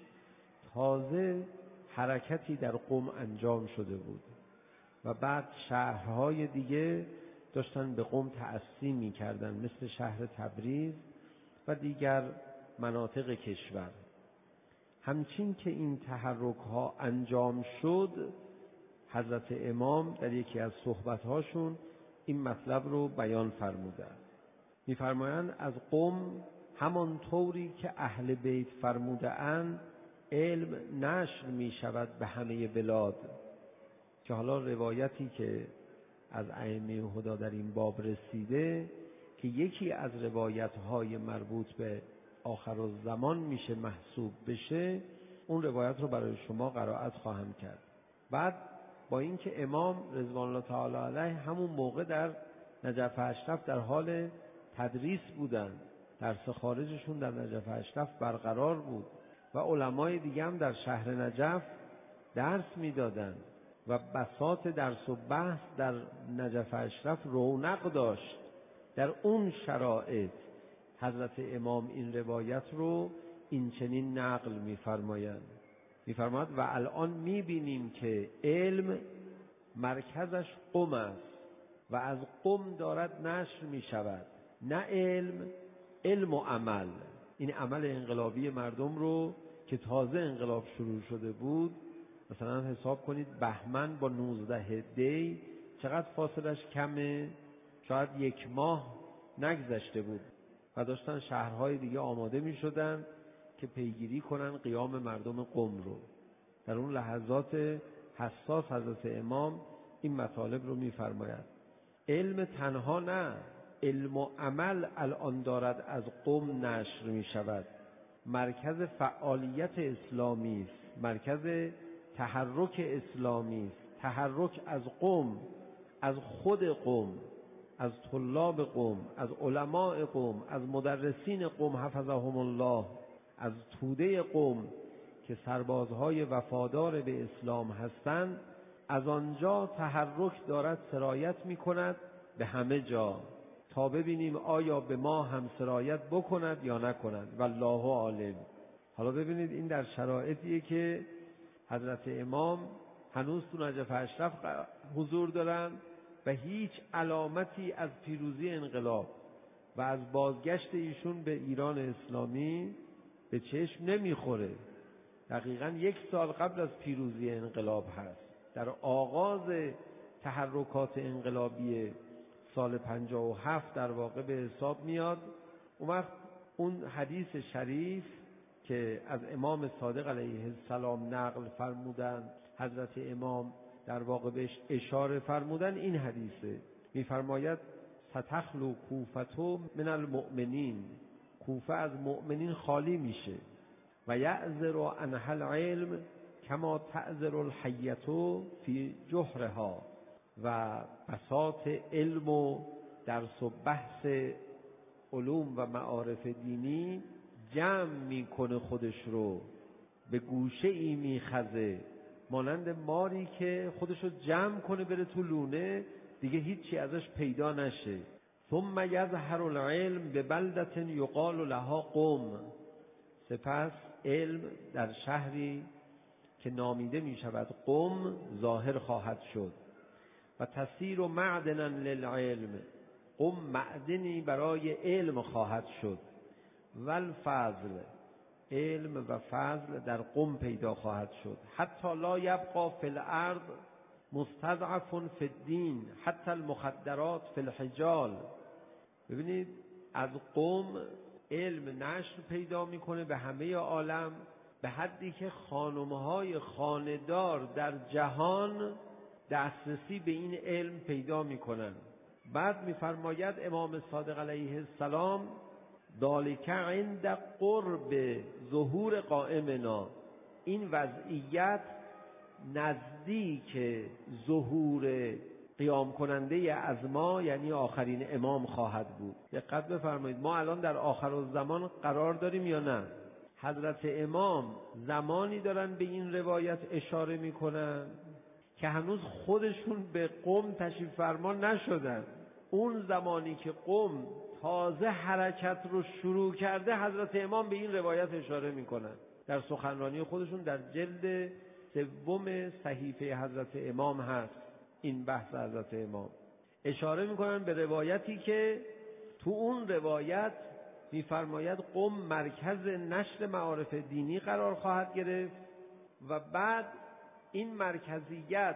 تازه حرکتی در قم انجام شده بود و بعد شهرهای دیگه داشتن به قم تأسی میکردن، مثل شهر تبریز و دیگر مناطق کشور. همچین که این تحرک ها انجام شد، حضرت امام در یکی از صحبت هاشون این مطلب رو بیان فرمودند. می‌فرمایند از قم همان طوری که اهل بیت فرمودند علم نشر می شود به همه بلاد، که حالا روایتی که از ائمه هدی در این باب رسیده که یکی از روایت های مربوط به آخر الزمان میشه محسوب بشه، اون روایت رو برای شما قرائت خواهم کرد. بعد با اینکه امام رضوان الله تعالی علیه همون موقع در نجف اشرف در حال تدریس بودن، درس خارجشون در نجف اشرف برقرار بود و علمای دیگه هم در شهر نجف درس میدادن و بساط درس و بحث در نجف اشرف رونق داشت. در اون شرایط حضرت امام این روایت رو این چنین نقل می‌فرمایند. می‌فرماید و الان می‌بینیم که علم مرکزش قم است و از قم دارد نشر می‌شود، نه علم، علم و عمل. این عمل انقلابی مردم رو که تازه انقلاب شروع شده بود، مثلا حساب کنید بهمن با نوزده دی چقدر فاصلش کمه، شاید یک ماه نگذشته بود و داشتن شهرهای دیگه آماده می شدن که پیگیری کنن قیام مردم قم رو. در اون لحظات حساس حضرت امام این مطالب رو می فرماید. علم تنها نه، علم و عمل الان دارد از قم نشر می شود. مرکز فعالیت اسلامی است، مرکز تحرک اسلامی است. تحرک از قم، از خود قم، از طلاب قم، از علماء قم، از مدرسین قم حفظهم الله، از توده قم که سربازهای وفادار به اسلام هستند، از آنجا تحرک دارد سرایت می کند به همه جا تا ببینیم آیا به ما هم سرایت بکند یا نکند، والله عالم. حالا ببینید این در شرایطیه که حضرت امام هنوز تو نجف اشرف حضور دارن و هیچ علامتی از پیروزی انقلاب و از بازگشت ایشون به ایران اسلامی به چشم نمیخوره. دقیقاً یک سال قبل از پیروزی انقلاب هست، در آغاز تحرکات انقلابی سال پنجاه و هفت در واقع به حساب میاد. اون وقت اون حدیث شریف که از امام صادق علیه السلام نقل فرمودن، حضرت امام در واقع بهش اشاره فرمودن، این حدیثه. میفرماید ستخلو کوفتو من المؤمنین، کوفه از مؤمنین خالی میشه و یعذر عنها العلم کما تعذر الحیتو فی جحرها، و بساط علم و درس و بحث علوم و معارف دینی جمع میکنه خودش رو، به گوشه ای میخزه، مانند ماری که خودش رو جمع کنه بره تو لونه، دیگه هیچی ازش پیدا نشه. ثم یظهر العلم به بلدة یقال لها قم. سپس علم در شهری که نامیده می شود قم ظاهر خواهد شد. و تسیر معدنا للعلم. قم معدنی برای علم خواهد شد. والفضل، علم و فضل در قم پیدا خواهد شد. حتی لا یبقى فی الارض مستضعف فی الدین حتی المخدرات فی الحجال. ببینید از قم علم نشر پیدا میکنه به همه عالم، به حدی که خانمهای خانه‌دار در جهان دسترسی به این علم پیدا میکنن. بعد میفرماید امام صادق علیه السلام ذالک عند قرب ظهور قائمنا، این وضعیت نزدیک ظهور قیام کننده از ما یعنی آخرین امام خواهد بود. دقت بفرمایید ما الان در آخر الزمان قرار داریم یا نه؟ حضرت امام زمانی دارن به این روایت اشاره میکنن که هنوز خودشون به قم تشریف فرما نشدن. اون زمانی که قم تازه حرکت رو شروع کرده حضرت امام به این روایت اشاره میکنن در سخنرانی خودشون. در جلد سوم صحیفه حضرت امام هست این بحث. حضرت امام اشاره میکنن به روایتی که تو اون روایت میفرماید قم مرکز نشر معارف دینی قرار خواهد گرفت و بعد این مرکزیت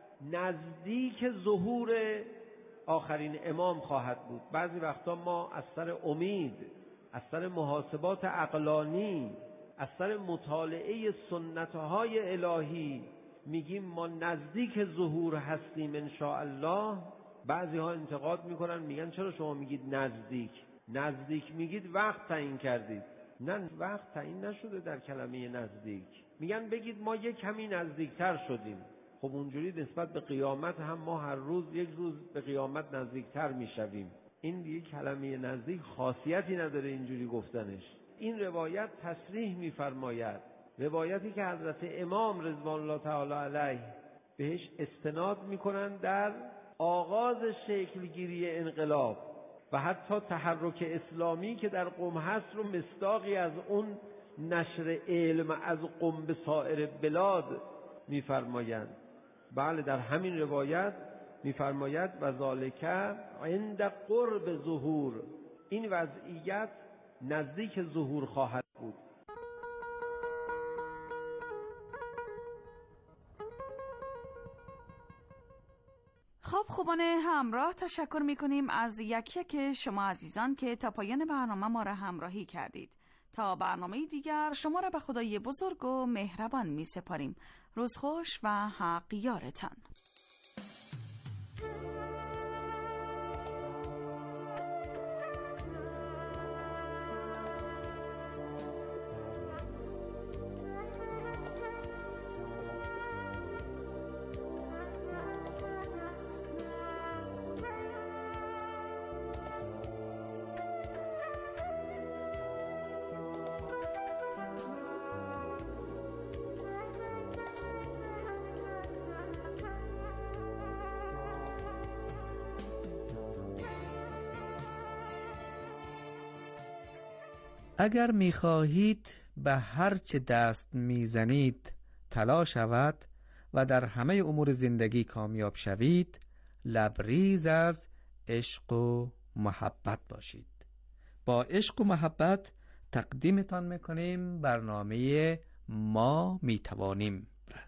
نزدیک ظهور آخرین امام خواهد بود. بعضی وقتا ما از سر امید، از سر محاسبات عقلانی، از سر مطالعه سنتهای الهی میگیم ما نزدیک ظهور هستیم ان شاء الله. بعضی ها انتقاد میکنن میگن چرا شما میگید نزدیک؟ نزدیک میگید وقت تعیین کردید. نه، وقت تعیین نشده در کلمه نزدیک. میگن بگید ما یک کمی نزدیکتر شدیم. خب اونجوری نسبت به قیامت هم ما هر روز یک روز به قیامت نزدیکتر میشویم. این دیگه کلمه نزدیک خاصیتی نداره اینجوری گفتنش. این روایت تصریح میفرماید، روایتی که حضرت امام رضوان الله تعالی علیه بهش استناد میکنن در آغاز شکلگیری انقلاب و حتی تحرک اسلامی که در قم هست رو مصداقی از اون نشر علم از قم به سایر بلاد میفرمایند. بله در همین روایت میفرماید و ذالک عند قرب ظهور، این وضعیت نزدیک ظهور خواهد بود. خب خوبان همراه، تشکر میکنیم از یک یک شما عزیزان که تا پایان برنامه ما را همراهی کردید. تا برنامه دیگر شما را به خدای بزرگ و مهربان می سپاریم. روز خوش و حق یارتان. اگر می‌خواهید به هر چه دست می‌زنید طلا شود و در همه امور زندگی کامیاب شوید، لبریز از عشق و محبت باشید. با عشق و محبت تقدیمتان می‌کنیم برنامه ما می‌توانیم.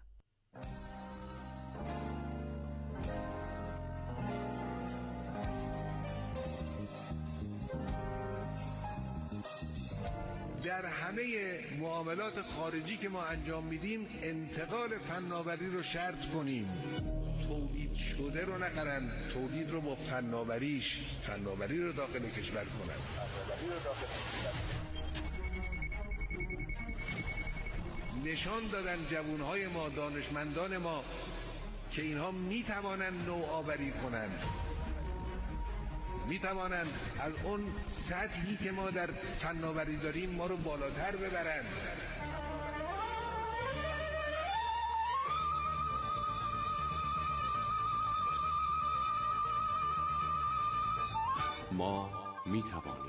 در همه معاملات خارجی که ما انجام میدیم انتقال فناوری رو شرط کنیم. تولید شده رو نخرن، تولید رو با فناوریش فناوری رو داخل کشور کنن. نشان دادن جوانهای ما، دانشمندان ما که اینها میتوانن نوآوری کنن، میتوانند از اون سطحی که ما در فناوری داریم ما رو بالاتر ببرند. ما می توانیم.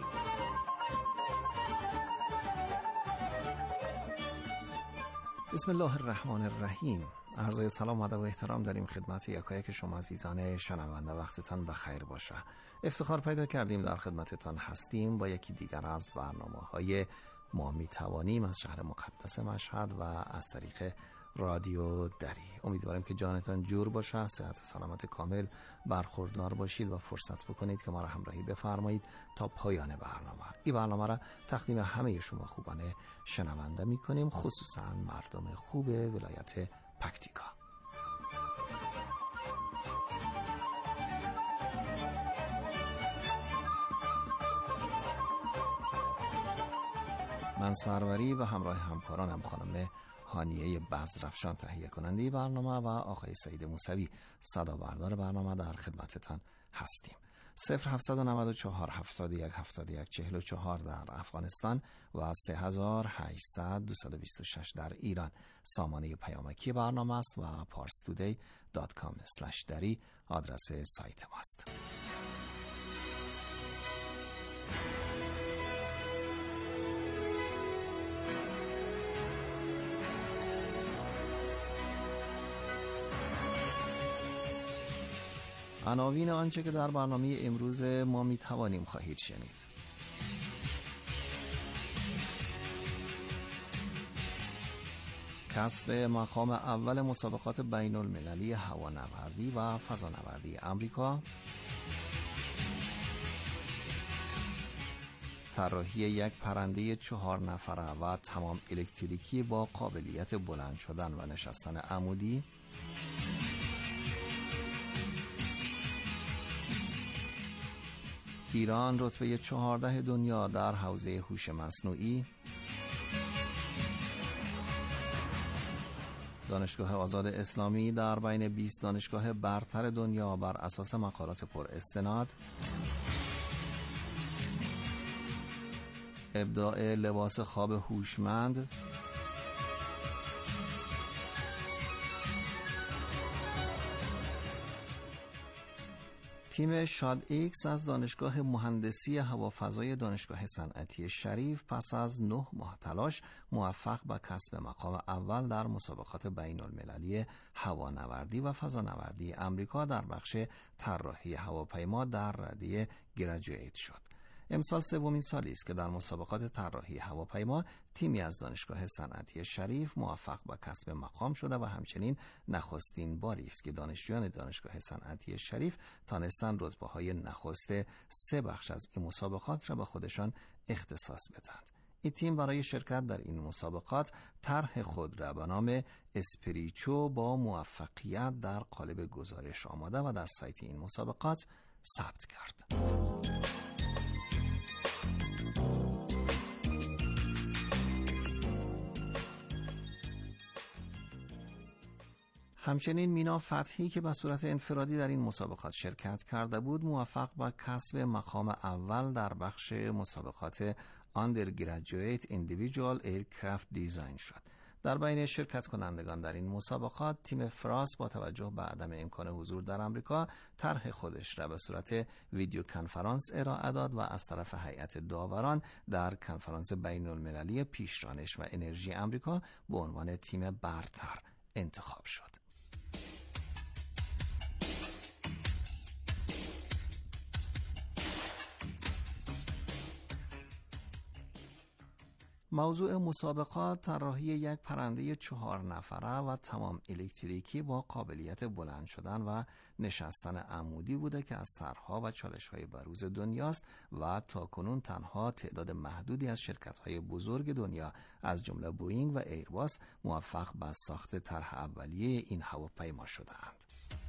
بسم الله الرحمن الرحیم. عرض سلام و ادب و احترام داریم خدمت یکایک شما عزیزان شنونده. وقتتان بخیر باشه. افتخار پیدا کردیم در خدمتتان هستیم با یکی دیگر از برنامه‌های ما می توانیم از شهر مقدس مشهد و از طریق رادیو دری. امیدوارم که جانتان جور باشه، صحت و سلامت کامل برخوردار باشید و فرصت بکنید که ما را همراهی بفرمایید تا پایان برنامه. این برنامه را تقدیم همه شما خوبان شنونده می کنیم، خصوصا مردم خوب ولایت پکتیکا. من سروری و همراه همکارانم خانم هانیه بزرفشان تهیه کننده برنامه و آقای سعید موسوی صدا بردار برنامه در خدمتتان هستیم. صفر هفتصد و نود و چهار هفتاد و یک هفتاد و یک چهل و چهار در افغانستان و سه هزار و هشتصد دویست و بیست و شش در ایران سامانه پیامکی برنامه است و پارس تودی دات کام اسلش دری آدرس سایت ماست. عناوین آنچه که در برنامه امروز ما می توانیم خواهید شنید. کسب مقام اول مسابقات بین المللی هوانوردی و فضانوردی امریکا، طراحی یک پرنده چهار نفره و تمام الکتریکی با قابلیت بلند شدن و نشستن عمودی، ایران رتبه چهارده دنیا در حوزه هوش مصنوعی، دانشگاه آزاد اسلامی در بین بیست دانشگاه برتر دنیا بر اساس مقالات پر استناد، ابداع لباس خواب هوشمند، تیم شاد ایکس از دانشگاه مهندسی هوافضای دانشگاه صنعتی شریف پس از نه ماه تلاش موفق به کسب مقام اول در مسابقات بین المللی هوانوردی و فضانوردی امریکا در بخش طراحی هواپیما در رده گریجویت شد. امسال سومین سالی است که در مسابقات طراحی هواپیما تیمی از دانشگاه صنعتی شریف موفق به کسب مقام شده و همچنین نخستین باری است که دانشجویان دانشگاه صنعتی شریف تانستند رتبه‌های نخست سه بخش از این مسابقات را به خودشان اختصاص بدهند. این تیم برای شرکت در این مسابقات طرح خود را به نام اسپریچو با موفقیت در قالب گزارش آماده و در سایت این مسابقات ثبت کرد. همچنین مینا فتحی که به صورت انفرادی در این مسابقات شرکت کرده بود موفق به کسب مقام اول در بخش مسابقات Undergraduate Individual Aircraft Design شد. در بین شرکت کنندگان در این مسابقات تیم فراس با توجه به عدم امکان حضور در امریکا طرح خودش را به صورت ویدیو کنفرانس ارائه داد و از طرف هیئت داوران در کنفرانس بین المللی پیشرانش و انرژی امریکا به عنوان تیم برتر انتخاب شد. موضوع مسابقات طراحی یک پرنده چهار نفره و تمام الکتریکی با قابلیت بلند شدن و نشستن عمودی بوده که از طرح‌ها و چالش‌های بروز دنیاست و تاکنون تنها تعداد محدودی از شرکت‌های بزرگ دنیا از جمله بوئینگ و ایرباس موفق به ساخت طرح اولیه این هواپیما شده‌اند.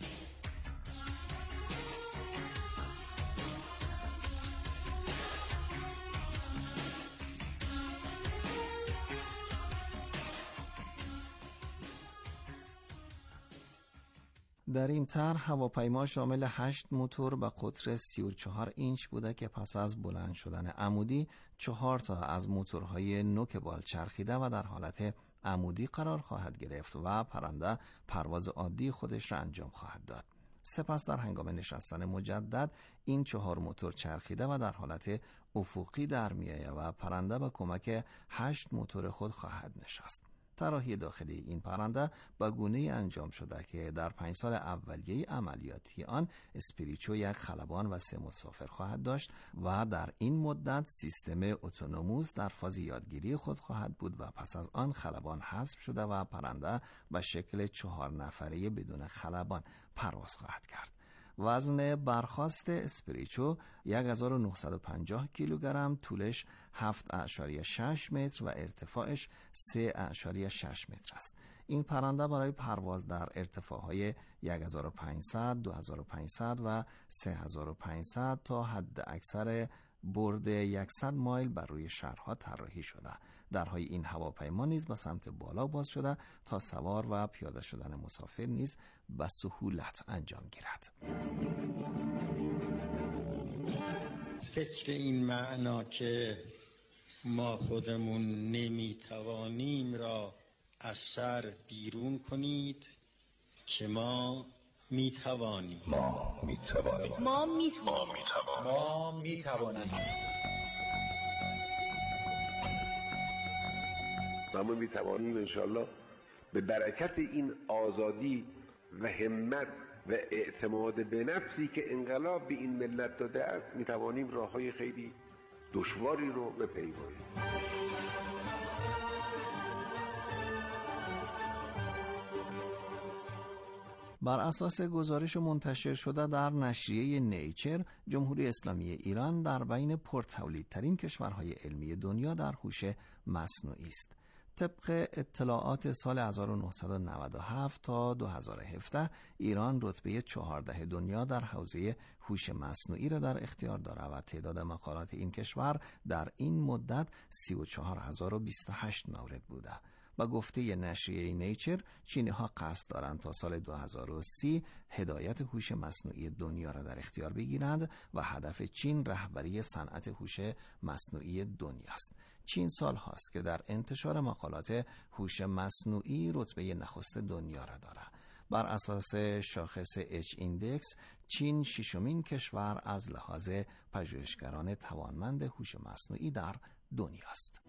در این طرح هواپیما شامل هشت موتور به قطر سی و چهار اینچ بوده که پس از بلند شدن عمودی چهار تا از موتورهای نوک بال چرخیده و در حالت عمودی قرار خواهد گرفت و پرنده پرواز عادی خودش را انجام خواهد داد. سپس در هنگام نشستن مجدد این چهار موتور چرخیده و در حالت افقی در میآید و پرنده به کمک هشت موتور خود خواهد نشست. طراحی داخلی این پرنده به گونه‌ای انجام شده که در پنج سال اولیه عملیاتی آن اسپریچو یک خلبان و سه مسافر خواهد داشت و در این مدت سیستم اتونوموس در فاز یادگیری خود خواهد بود و پس از آن خلبان حذف شده و پرنده به شکل چهار نفره بدون خلبان پرواز خواهد کرد. وزن برخاست اسپریچو هزار و نهصد و پنجاه کیلوگرم، طولش هفت و شش متر و ارتفاعش سه و شش متر است. این پرنده برای پرواز در ارتفاعهای هزار و پانصد، دو هزار و پانصد و سه هزار و پانصد تا حد اکثر برد صد مایل بر روی شهرها طراحی شده. درهای این هواپیما نیز به سمت بالا باز شده تا سوار و پیاده شدن مسافر نیز به سهولت انجام گیرد. فکر این معنا که ما خودمون نمیتوانیم را از سر بیرون کنید که ما میتوانیم. ما میتوانیم. ما میتوانیم. ما میتوانیم. و ما میتوانیم انشاءالله به برکت این آزادی و همت و اعتماد به نفسی که انقلاب به این ملت داده است میتوانیم راههای خیلی دشواری رو بپیماییم. بر اساس گزارش منتشر شده در نشریه نیچر، جمهوری اسلامی ایران در بین پرتولیدترین کشورهای علمی دنیا در هوش مصنوعی است. طبق اطلاعات سال هزار و نهصد و نود و هفت تا دو هزار و هفده ایران رتبه چهارده دنیا در حوزه هوش مصنوعی را در اختیار دارد و تعداد مقالات این کشور در این مدت سی و چهار هزار و بیست و هشت مورد بوده. با گفته نشریه نیچر، چینی ها قصد دارند تا سال دو هزار و سی هدایت هوش مصنوعی دنیا را در اختیار بگیرند و هدف چین رهبری صنعت هوش مصنوعی دنیا است. چین سال هاست که در انتشار مقالات هوش مصنوعی رتبه نخست دنیا را دارد. بر اساس شاخص اچ ایندکس، چین ششمین کشور از لحاظ پژوهشگران توانمند هوش مصنوعی در دنیا است.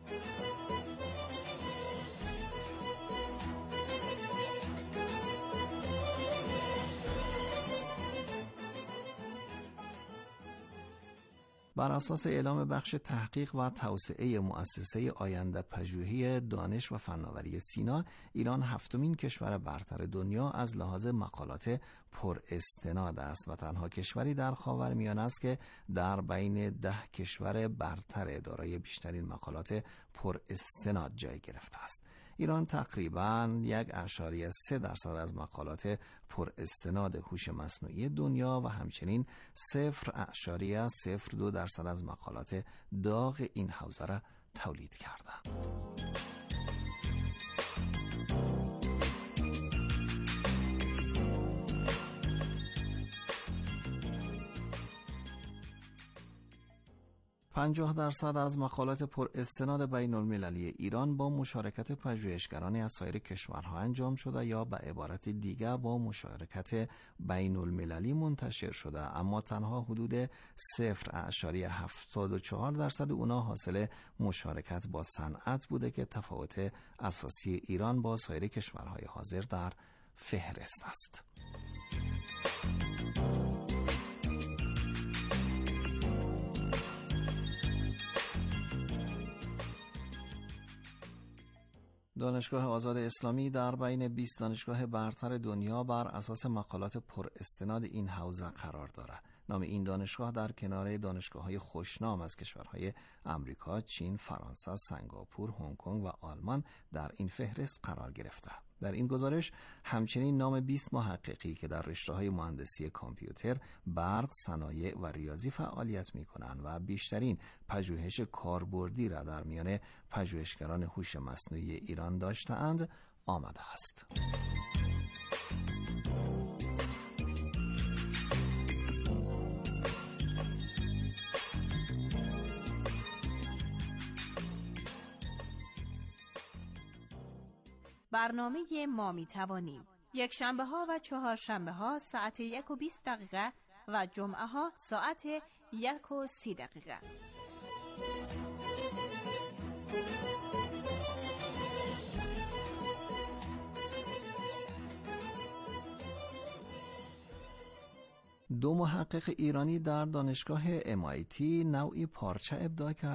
بر اساس اعلام بخش تحقیق و توسعه مؤسسه آینده پژوهی دانش و فناوری سینا، ایران هفتمین کشور برتر دنیا از لحاظ مقالات پر استناد است و تنها کشوری در خاورمیانه است که در بین ده کشور برتر دارای بیشترین مقالات پر استناد جای گرفته است. ایران تقریباً یک اشاریه سه درصد از مقالات پر استناد هوش مصنوعی دنیا و همچنین صفر اشاریه صفر دو درصد از مقالات داغ این حوزه را تولید کرده. پنجاه درصد از مقالات پر استناد بین المللی ایران با مشارکت پژوهشگرانی از سایر کشورها انجام شده یا به عبارت دیگر با مشارکت بین المللی منتشر شده، اما تنها حدود صفر و هفتاد و چهار درصد اونا حاصل مشارکت با صنعت بوده که تفاوت اساسی ایران با سایر کشورهای حاضر در فهرست است. دانشگاه آزاد اسلامی در بین بیست دانشگاه برتر دنیا بر اساس مقالات پر استناد این حوزه قرار دارد. نام این دانشگاه در کنار دانشگاه‌های خوشنام از کشورهای امریکا، چین، فرانسه، سنگاپور، هنگ کنگ و آلمان در این فهرست قرار گرفته. در این گزارش همچنین نام بیست محققی که در رشته‌های مهندسی کامپیوتر، برق، صنایع و ریاضی فعالیت می‌کنند و بیشترین پژوهش کاربردی را در میان پژوهشگران هوش مصنوعی ایران داشته‌اند آمده است. برنامه ما می توانیم یک شنبه ها و چهار شنبه ها ساعت یک و بیست دقیقه و جمعه ها ساعت یک و سی دقیقه. دو محقق ایرانی در دانشگاه ام آی تی نوعی پارچه ابداع کرد